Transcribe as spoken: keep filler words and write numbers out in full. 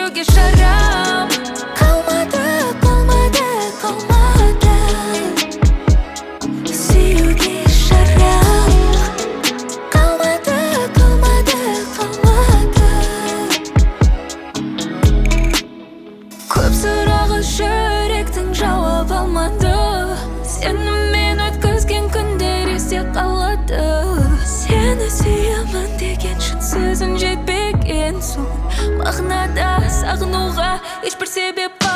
сүюге шарам қалмады, қалмады, қалмады сүюге шарам қалмады, қалмады, қалмады көп сұрағы жүректің жауап алмады сенімен өткізген күндер есте қалады сені сүйемін деген шын сөзің жетпеген соң мағынада сағынуға ешбір себеп